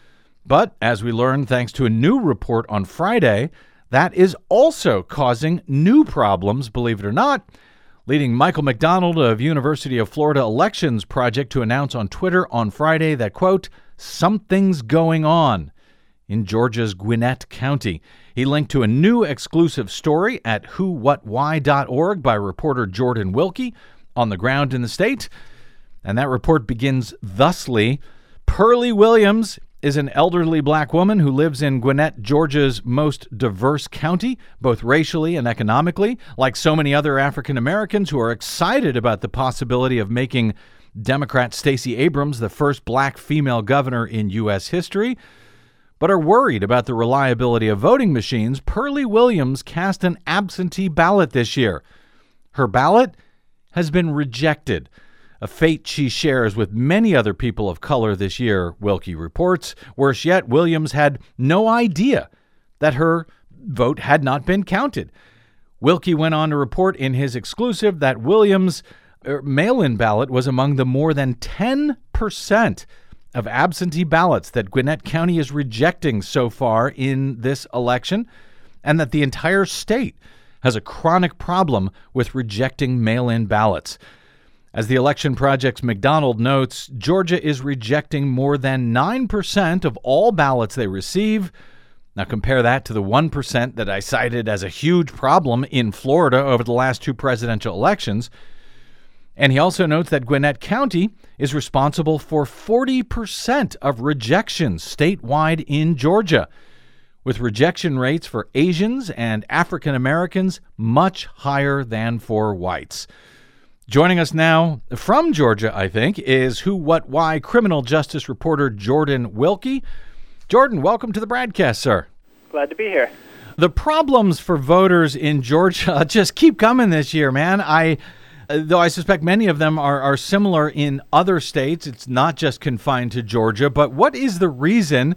But as we learned thanks to a new report on Friday, that is also causing new problems, believe it or not, leading Michael McDonald of University of Florida Elections Project to announce on Twitter on Friday that, quote, something's going on in Georgia's Gwinnett County. He linked to a new exclusive story at who what why dot org by reporter Jordan Wilkie on the ground in the state. And that report begins thusly. Pearlie Williams is an elderly black woman who lives in Gwinnett, Georgia's most diverse county, both racially and economically. Like so many other African Americans who are excited about the possibility of making Democrat Stacey Abrams the first black female governor in U S history, but are worried about the reliability of voting machines, Pearlie Williams cast an absentee ballot this year. Her ballot has been rejected, a fate she shares with many other people of color this year, Wilkie reports. Worse yet, Williams had no idea that her vote had not been counted. Wilkie went on to report in his exclusive that Williams' mail-in ballot was among the more than ten percent of absentee ballots that Gwinnett County is rejecting so far in this election, and that the entire state has a chronic problem with rejecting mail-in ballots. As the Election Project's McDonald notes, Georgia is rejecting more than nine percent of all ballots they receive. Now compare that to the one percent that I cited as a huge problem in Florida over the last two presidential elections. And he also notes that Gwinnett County is responsible for forty percent of rejections statewide in Georgia, with rejection rates for Asians and African Americans much higher than for whites. Joining us now from Georgia, I think, is Who, What, Why criminal justice reporter Jordan Wilkie. Jordan, welcome to the broadcast, sir. Glad to be here. The problems for voters in Georgia just keep coming this year, man. I, though I suspect many of them are, are similar in other states. It's not just confined to Georgia. But what is the reason,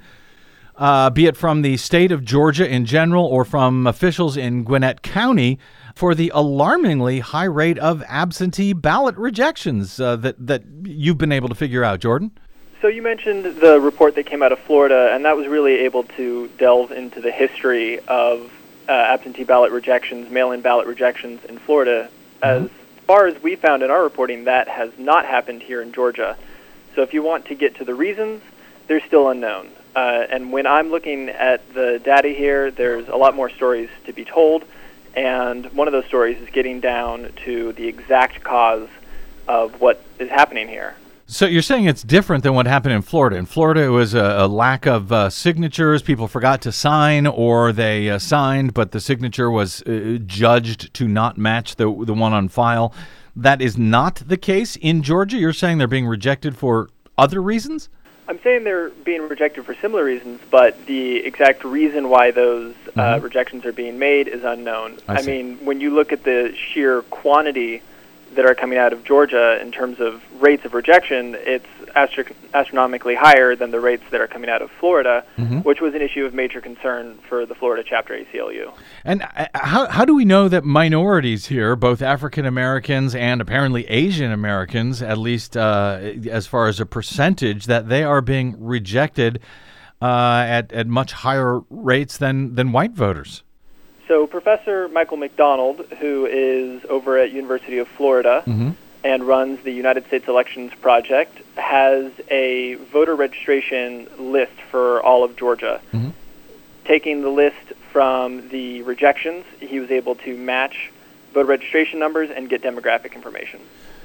uh, be it from the state of Georgia in general or from officials in Gwinnett County, for the alarmingly high rate of absentee ballot rejections uh, that, that you've been able to figure out, Jordan? So you mentioned the report that came out of Florida, and that was really able to delve into the history of uh, absentee ballot rejections, mail-in ballot rejections in Florida. Mm-hmm. As far as we found in our reporting, that has not happened here in Georgia. So if you want to get to the reasons, they're still unknown. Uh, and when I'm looking at the data here, there's a lot more stories to be told. And one of those stories is getting down to the exact cause of what is happening here. So you're saying it's different than what happened in Florida. In Florida, it was a, a lack of uh, signatures. People forgot to sign, or they uh, signed, but the signature was uh, judged to not match the the one on file. That is not the case in Georgia. You're saying they're being rejected for other reasons? I'm saying they're being rejected for similar reasons, but the exact reason why those uh, mm-hmm. rejections are being made is unknown. I, I mean, when you look at the sheer quantity that are coming out of Georgia in terms of rates of rejection, it's astro- astronomically higher than the rates that are coming out of Florida, mm-hmm. which was an issue of major concern for the Florida chapter A C L U. And uh, how how do we know that minorities here, both African Americans and apparently Asian Americans, at least uh, as far as a percentage, that they are being rejected uh, at, at much higher rates than, than white voters? So Professor Michael McDonald, who is over at University of Florida Mm-hmm. and runs the United States Elections Project, has a voter registration list for all of Georgia. Mm-hmm. Taking the list from the rejections, he was able to match voter registration numbers and get demographic information.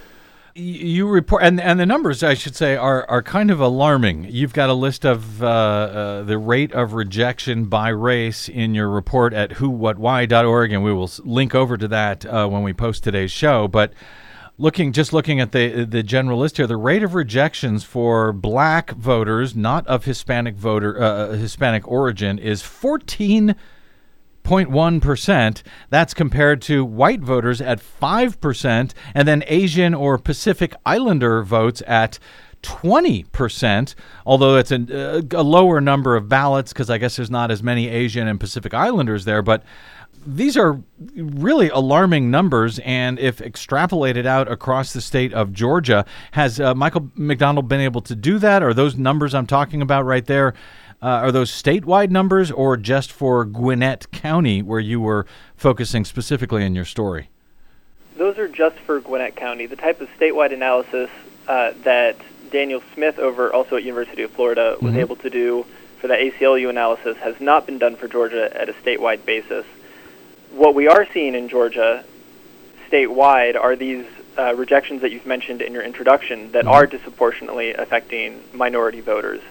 You report, and and the numbers, I should say, are, are kind of alarming. You've got a list of uh, uh, the rate of rejection by race in your report at who what why dot org, and we will link over to that uh, when we post today's show. But looking, just looking at the the general list here, the rate of rejections for black voters, not of Hispanic voter uh, Hispanic origin, is fourteen. zero point one percent. That's compared to white voters at five percent, and then Asian or Pacific Islander votes at twenty percent, although it's a, a lower number of ballots because I guess there's not as many Asian and Pacific Islanders there. But these are really alarming numbers, and if extrapolated out across the state of Georgia, has uh, Michael McDonald been able to do that? Are those numbers I'm talking about right there, Uh, are those statewide numbers or just for Gwinnett County where you were focusing specifically in your story? Those are just for Gwinnett County. The type of statewide analysis uh, that Daniel Smith over also at University of Florida was Mm-hmm. able to do for the A C L U analysis has not been done for Georgia at a statewide basis. What we are seeing in Georgia statewide are these uh, rejections that you've mentioned in your introduction that mm-hmm. are disproportionately affecting minority voters.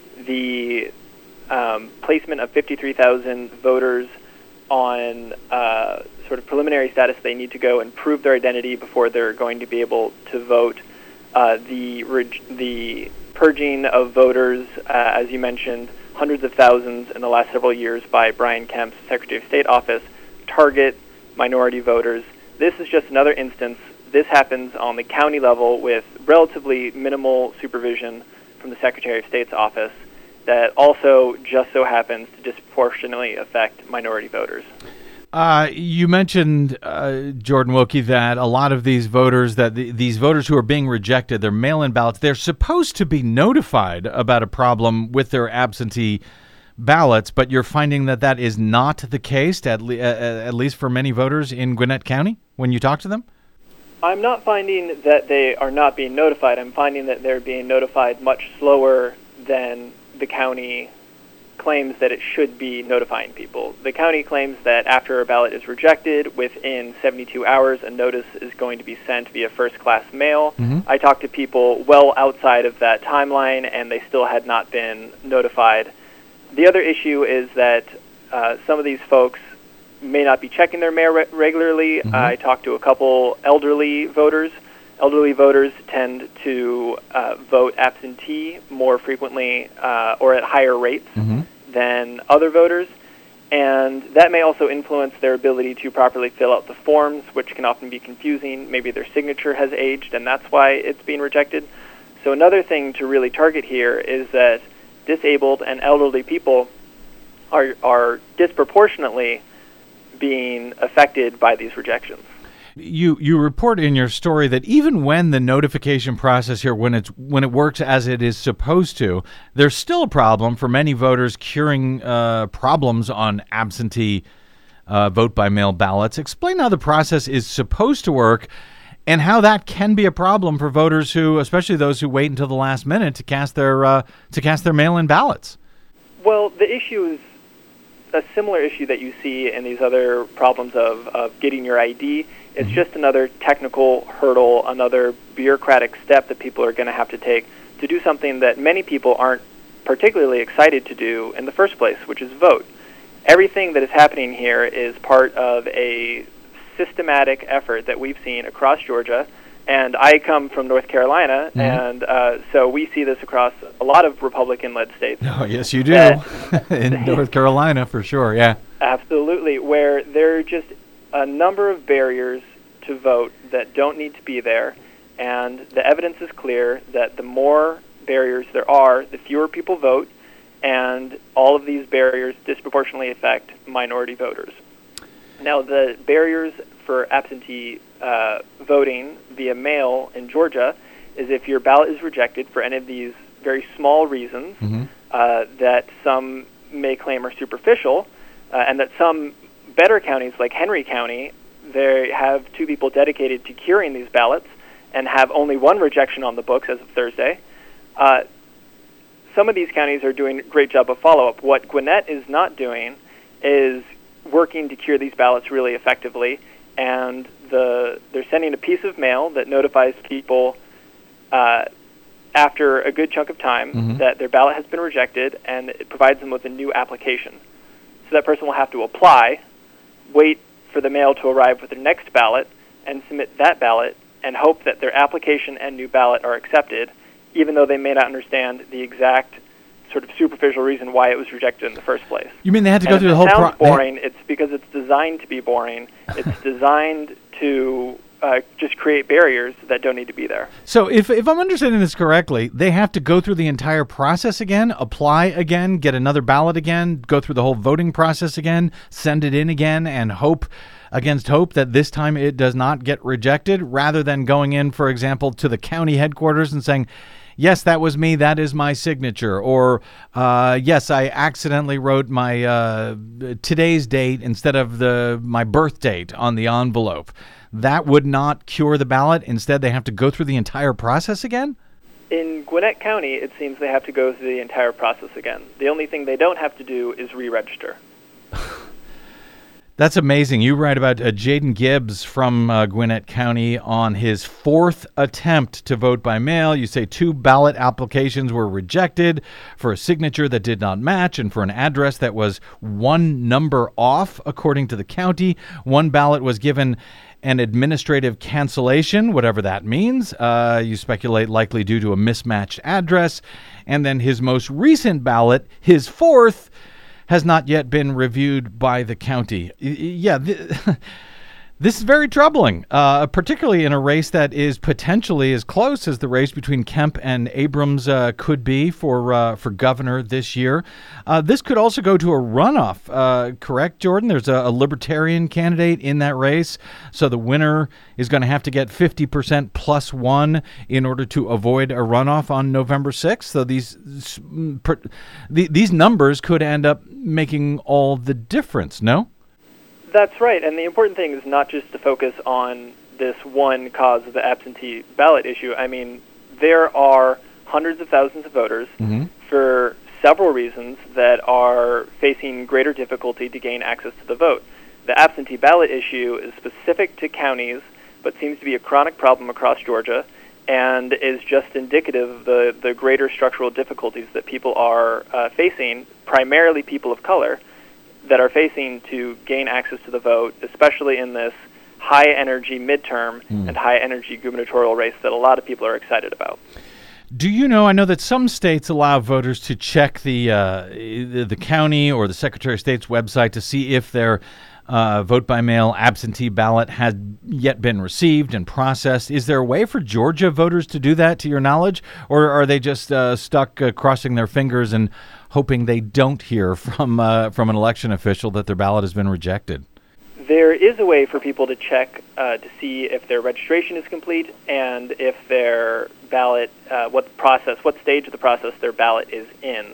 The Um, placement of fifty-three thousand voters on uh, sort of preliminary status. They need to go and prove their identity before they're going to be able to vote. Uh, the reg- the purging of voters, uh, as you mentioned, hundreds of thousands in the last several years by Brian Kemp's Secretary of State office, target minority voters. This is just another instance. This happens on the county level with relatively minimal supervision from the Secretary of State's office, that also just so happens to disproportionately affect minority voters. Uh, you mentioned, uh, Jordan Wilkie, that a lot of these voters, that the, these voters who are being rejected, their mail-in ballots, they're supposed to be notified about a problem with their absentee ballots, but you're finding that that is not the case, at, le- uh, at least for many voters in Gwinnett County, when you talk to them? I'm not finding that they are not being notified. I'm finding that they're being notified much slower than the county claims that it should be notifying people. The county claims that after a ballot is rejected, within seventy-two hours, a notice is going to be sent via first-class mail. Mm-hmm. I talked to people well outside of that timeline, and they still had not been notified. The other issue is that uh, some of these folks may not be checking their mail re- regularly. Mm-hmm. I talked to a couple elderly voters. Elderly voters tend to uh, vote absentee more frequently uh, or at higher rates Mm-hmm. than other voters, and that may also influence their ability to properly fill out the forms, which can often be confusing. Maybe their signature has aged, and that's why it's being rejected. So another thing to really target here is that disabled and elderly people are are disproportionately being affected by these rejections. You you report in your story that even when the notification process here, when it's when it works as it is supposed to, there's still a problem for many voters curing uh, problems on absentee uh, vote by mail ballots. Explain how the process is supposed to work and how that can be a problem for voters who, especially those who wait until the last minute to cast their uh, to cast their mail-in ballots. Well, the issue is a similar issue that you see in these other problems of, of getting your I D. It's just another technical hurdle, another bureaucratic step that people are going to have to take to do something that many people aren't particularly excited to do in the first place, which is vote. Everything that is happening here is part of a systematic effort that we've seen across Georgia, and I come from North Carolina, Mm-hmm. and uh, so we see this across a lot of Republican-led states. Oh, yes, you do. That- in North Carolina, for sure, yeah. Absolutely, where there are just a number of barriers to vote that don't need to be there, and the evidence is clear that the more barriers there are, the fewer people vote, and all of these barriers disproportionately affect minority voters. Now, the barriers for absentee uh, voting via mail in Georgia is if your ballot is rejected for any of these very small reasons, Mm-hmm. uh, that some may claim are superficial, uh, and that some better counties like Henry County, they have two people dedicated to curing these ballots and have only one rejection on the books as of Thursday. Uh, some of these counties are doing a great job of follow-up. What Gwinnett is not doing is working to cure these ballots really effectively, and the they're sending a piece of mail that notifies people uh, after a good chunk of time mm-hmm. that their ballot has been rejected, and it provides them with a new application. So that person will have to apply, wait for the mail to arrive with their next ballot, and submit that ballot, and hope that their application and new ballot are accepted, even though they may not understand the exact sort of superficial reason why it was rejected in the first place. You mean they had to and go through the whole process? It sounds boring. It's because it's designed to be boring. It's designed to uh, just create barriers that don't need to be there. So if if I'm understanding this correctly, they have to go through the entire process again, apply again, get another ballot again, go through the whole voting process again, send it in again, and hope against hope that this time it does not get rejected, rather than going in, for example, to the county headquarters and saying, yes, that was me, that is my signature, or uh, yes, I accidentally wrote my uh, today's date instead of the my birth date on the envelope. That would not cure the ballot. Instead, they have to go through the entire process again? In Gwinnett County, it seems they have to go through the entire process again. The only thing they don't have to do is re-register. That's amazing. You write about uh, Jaden Gibbs from uh, Gwinnett County on his fourth attempt to vote by mail. You say two ballot applications were rejected for a signature that did not match and for an address that was one number off, according to the county. One ballot was given an administrative cancellation, whatever that means. Uh, you speculate likely due to a mismatched address. And then his most recent ballot, his fourth, has not yet been reviewed by the county. Yeah, th- this is very troubling, uh, particularly in a race that is potentially as close as the race between Kemp and Abrams uh, could be for uh, for governor this year. Uh, this could also go to a runoff, uh, correct, Jordan? There's a, a libertarian candidate in that race, so the winner is going to have to get fifty percent plus one in order to avoid a runoff on November sixth. So these these numbers could end up making all the difference, no? That's right, and the important thing is not just to focus on this one cause of the absentee ballot issue. I mean, there are hundreds of thousands of voters mm-hmm. for several reasons that are facing greater difficulty to gain access to the vote. The absentee ballot issue is specific to counties, but seems to be a chronic problem across Georgia, and is just indicative of the, the greater structural difficulties that people are uh, facing, primarily people of color, that are facing to gain access to the vote, especially in this high-energy midterm mm. and high-energy gubernatorial race that a lot of people are excited about. Do you know, I know that some states allow voters to check the uh, the county or the Secretary of State's website to see if their uh, vote-by-mail absentee ballot had yet been received and processed. Is there a way for Georgia voters to do that, to your knowledge, or are they just uh, stuck uh, crossing their fingers and hoping they don't hear from uh, from an election official that their ballot has been rejected? There is a way for people to check uh, to see if their registration is complete and if their ballot, uh, what process, what stage of the process their ballot is in.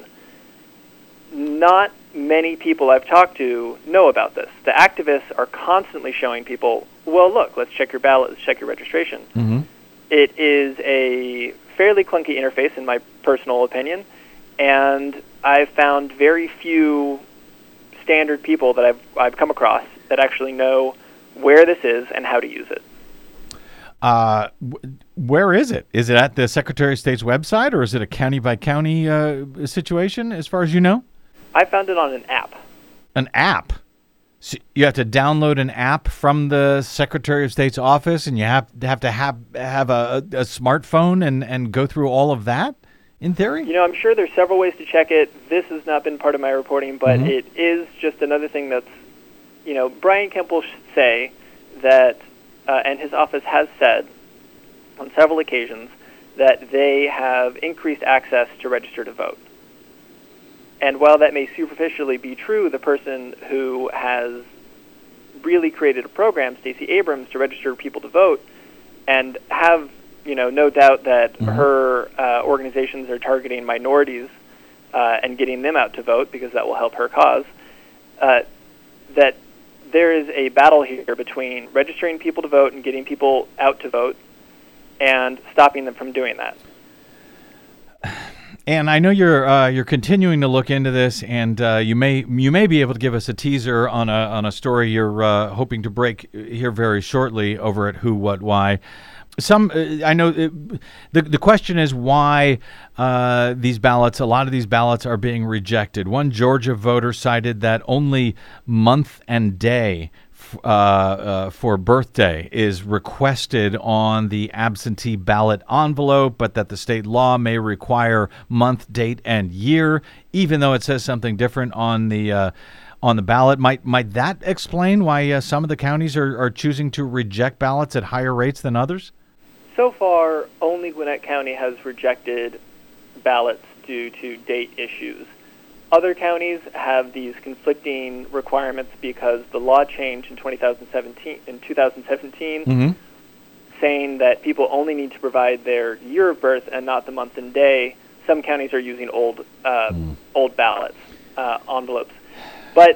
Not many people I've talked to know about this. The activists are constantly showing people, well, look, let's check your ballot, let's check your registration. Mm-hmm. It is a fairly clunky interface, in my personal opinion, and I've found very few standard people that I've I've come across that actually know where this is and how to use it. Uh, w- where is it? Is it at the Secretary of State's website, or is it a county-by-county uh, situation, as far as you know? I found it on an app. An app? So you have to download an app from the Secretary of State's office, and you have to have, to have, have a, a smartphone and, and go through all of that, in theory? You know, I'm sure there's several ways to check it. This has not been part of my reporting, but mm-hmm. it is just another thing that's, you know, Brian Kemp will say that, uh, and his office has said on several occasions, that they have increased access to register to vote. And while that may superficially be true, the person who has really created a program, Stacey Abrams, to register people to vote, and have, you know, no doubt that mm-hmm. her uh, organizations are targeting minorities uh, and getting them out to vote, because that will help her cause, uh, that there is a battle here between registering people to vote and getting people out to vote and stopping them from doing that. And I know you're uh, you're continuing to look into this, and uh, you may you may be able to give us a teaser on a on a story you're uh, hoping to break here very shortly over at Who, What, Why. Some uh, I know it, the the question is why uh, these ballots, a lot of these ballots are being rejected. One Georgia voter cited that only month and day Uh, uh, for birthday is requested on the absentee ballot envelope, but that the state law may require month, date, and year, even though it says something different on the uh, on the ballot. Might might that explain why uh, some of the counties are, are choosing to reject ballots at higher rates than others? So far, only Gwinnett County has rejected ballots due to date issues. Other counties have these conflicting requirements because the law changed in twenty seventeen, in twenty seventeen, mm-hmm. saying that people only need to provide their year of birth and not the month and day. Some counties are using old uh, mm. old ballots, uh, envelopes. But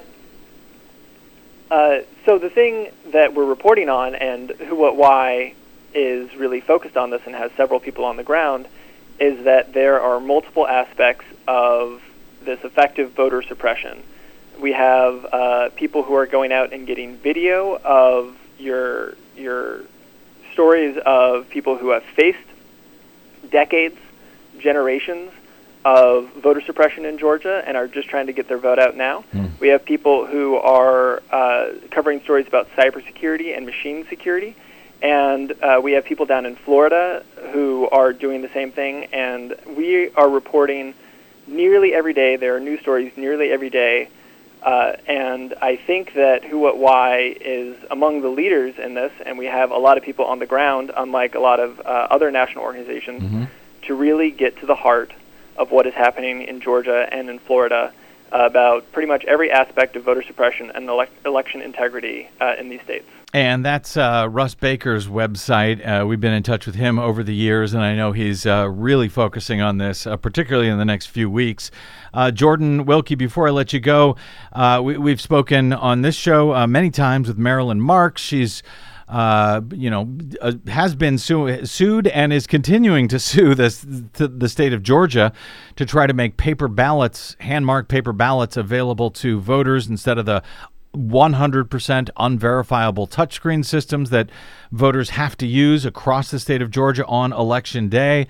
uh, so the thing that we're reporting on, and Who, What, Why is really focused on this and has several people on the ground, is that there are multiple aspects of this effective voter suppression. We have uh, people who are going out and getting video of your your stories of people who have faced decades, generations of voter suppression in Georgia and are just trying to get their vote out now. Mm. We have people who are uh, covering stories about cybersecurity and machine security. And uh, we have people down in Florida who are doing the same thing. And we are reporting nearly every day. There are news stories nearly every day. Uh, and I think that Who, What, Why is among the leaders in this, and we have a lot of people on the ground, unlike a lot of uh, other national organizations, mm-hmm. to really get to the heart of what is happening in Georgia and in Florida uh, about pretty much every aspect of voter suppression and elec- election integrity uh, in these states. And that's uh, Russ Baker's website. Uh, we've been in touch with him over the years, and I know he's uh, really focusing on this, uh, particularly in the next few weeks. Uh, Jordan Wilkie, before I let you go, uh, we, we've spoken on this show uh, many times with Marilyn Marks. She's, uh, you know, uh, has been su- sued and is continuing to sue this, to the state of Georgia to try to make paper ballots, hand-marked paper ballots, available to voters instead of the one hundred percent unverifiable touchscreen systems that voters have to use across the state of Georgia on Election Day.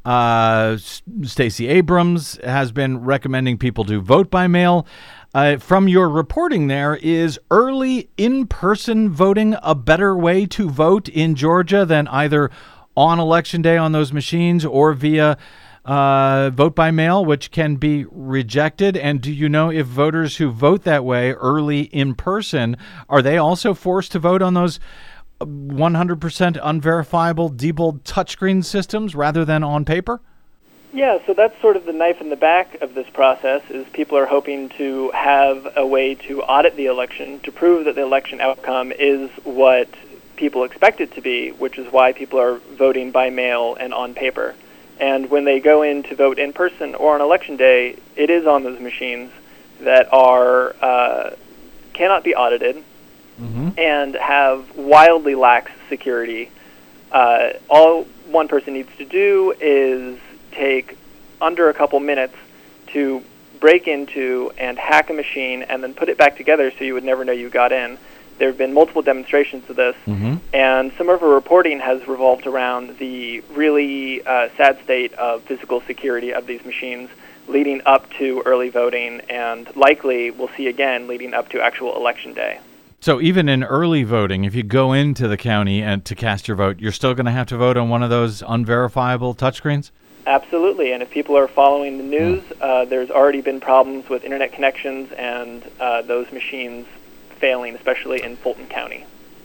Uh, Stacey Abrams has been recommending people to vote by mail. Uh, from your reporting there, is early in-person voting a better way to vote in Georgia than either on Election Day on those machines or via Uh, vote by mail, which can be rejected? And do you know if voters who vote that way early in person, are they also forced to vote on those one hundred percent unverifiable Diebold touchscreen systems rather than on paper? Yeah, so that's sort of the knife in the back of this process, is people are hoping to have a way to audit the election, to prove that the election outcome is what people expect it to be, which is why people are voting by mail and on paper. And when they go in to vote in person or on Election Day, it is on those machines that are uh, cannot be audited mm-hmm. and have wildly lax security. Uh, all one person needs to do is take under a couple minutes to break into and hack a machine and then put it back together so you would never know you got in. There have been multiple demonstrations of this, mm-hmm. and some of our reporting has revolved around the really uh, sad state of physical security of these machines leading up to early voting, and likely we'll see again leading up to actual Election Day. So even in early voting, if you go into the county and to cast your vote, you're still going to have to vote on one of those unverifiable touchscreens? Absolutely, and if people are following the news, mm. uh, there's already been problems with internet connections and uh, those machines failing, especially in Fulton County.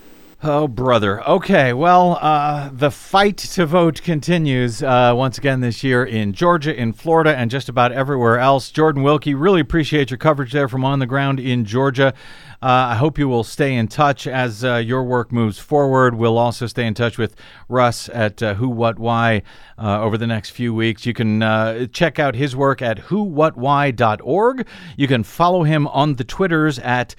Oh, brother. Okay, well, uh, the fight to vote continues uh, once again this year in Georgia, in Florida, and just about everywhere else. Jordan Wilkie, really appreciate your coverage there from on the ground in Georgia. Uh, I hope you will stay in touch as uh, your work moves forward. We'll also stay in touch with Russ at uh, Who What Why uh, over the next few weeks. You can uh, check out his work at who what why dot org. You can follow him on the Twitters at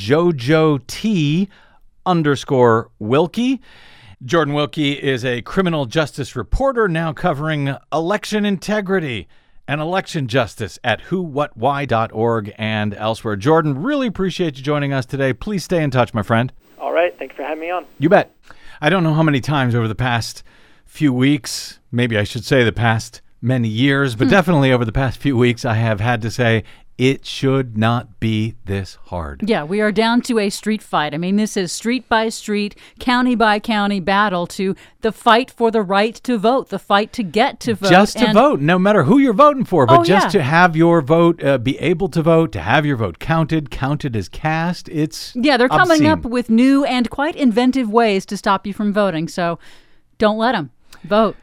Jojo T underscore Wilkie. Jordan Wilkie is a criminal justice reporter now covering election integrity and election justice at who what why dot org and elsewhere. Jordan, really appreciate you joining us today. Please stay in touch, my friend. All right. Thanks for having me on. You bet. I don't know how many times over the past few weeks, maybe I should say the past many years, but definitely over the past few weeks, I have had to say, it should not be this hard. Yeah, we are down to a street fight. I mean, this is street by street, county by county battle to the fight for the right to vote, the fight to get to vote. Just to and vote, no matter who you're voting for, but Oh, just yeah. to have your vote, uh, be able to vote, to have your vote counted, counted as cast. It's Yeah, they're coming obscene. up with new and quite inventive ways to stop you from voting. So don't let them. Vote.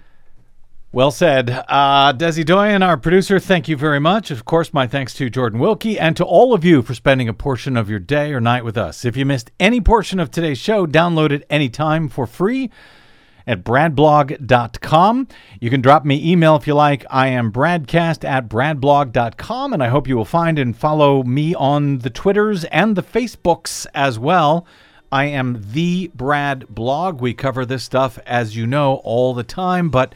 Well said. Uh, Desi Doyen, our producer, thank you very much. Of course, my thanks to Jordan Wilkie and to all of you for spending a portion of your day or night with us. If you missed any portion of today's show, download it anytime for free at brad blog dot com. You can drop me email if you like. I am bradcast at brad blog dot com, and I hope you will find and follow me on the Twitters and the Facebooks as well. I am the Brad Blog. We cover this stuff, as you know, all the time, but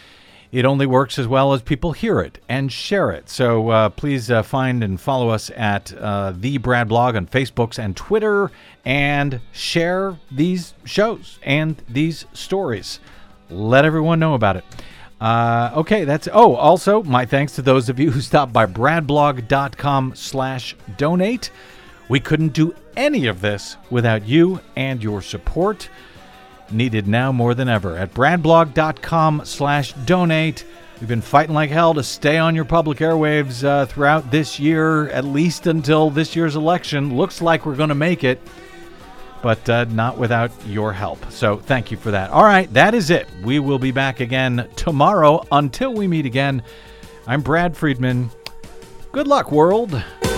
it only works as well as people hear it and share it. So uh, please uh, find and follow us at uh, The Brad Blog on Facebook and Twitter, and share these shows and these stories. Let everyone know about it. Uh, okay, that's... Oh, also, my thanks to those of you who stopped by bradblog dot com slash donate. We couldn't do any of this without you and your support. Needed now more than ever. At bradblog dot com slash donate. We've been fighting like hell to stay on your public airwaves uh, throughout this year, at least until this year's election. Looks like we're going to make it, but uh, not without your help. So thank you for that. All right, that is it. We will be back again tomorrow. Until we meet again, I'm Brad Friedman. Good luck, world.